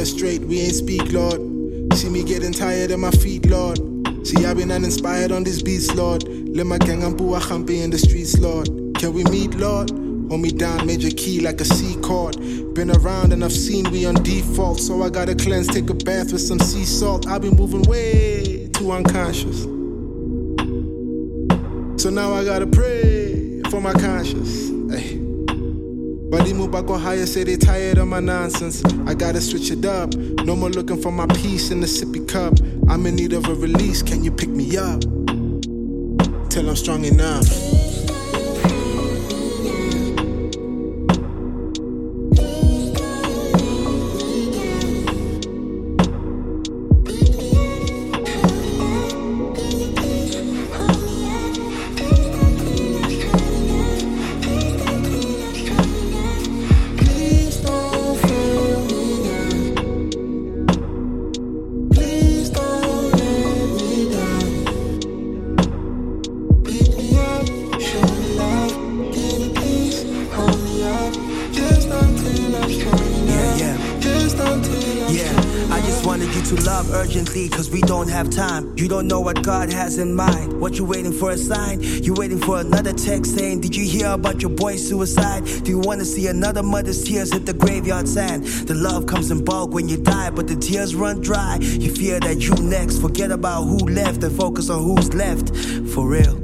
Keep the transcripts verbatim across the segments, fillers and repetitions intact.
her straight, we ain't speak, Lord. See me getting tired of my feet, Lord. See, I've been uninspired on this beats, Lord. Let my gang and boo champi in the streets, Lord. Can we meet, Lord? Hold me down, major key like a C chord. Been around and I've seen we on default, so I gotta cleanse, take a bath with some sea salt. I've been moving way too unconscious, so now I gotta pray for my conscience. Ay. Balimu bako higher, say they tired of my nonsense. I gotta switch it up, no more looking for my peace in the sippy cup. I'm in need of a release, can you pick me up? Till I'm strong enough. Cause we don't have time. You don't know what God has in mind. What you waiting for, a sign? You waiting for another text saying, did you hear about your boy's suicide? Do you want to see another mother's tears hit the graveyard sand? The love comes in bulk when you die, but the tears run dry. You fear that you next. Forget about who left and focus on who's left. For real.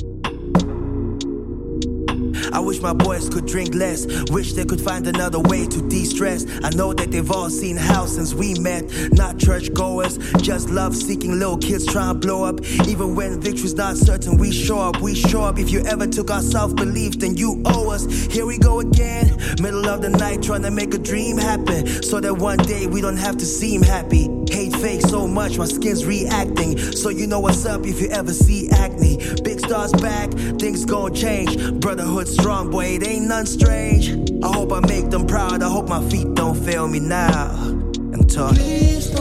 I wish my boys could drink less. Wish they could find another way to de-stress. I know that they've all seen how since we met. Not churchgoers, just love-seeking little kids trying to blow up. Even when victory's not certain, we show up, we show up. If you ever took our self-belief, then you owe us. Here we go again, middle of the night trying to make a dream happen, so that one day we don't have to seem happy. Hate fake so much, my skin's reacting. So you know what's up if you ever see acne. Big stars back, things gon' change. Brotherhood strong, boy, it ain't none strange. I hope I make them proud, I hope my feet don't fail me now. I'm talking.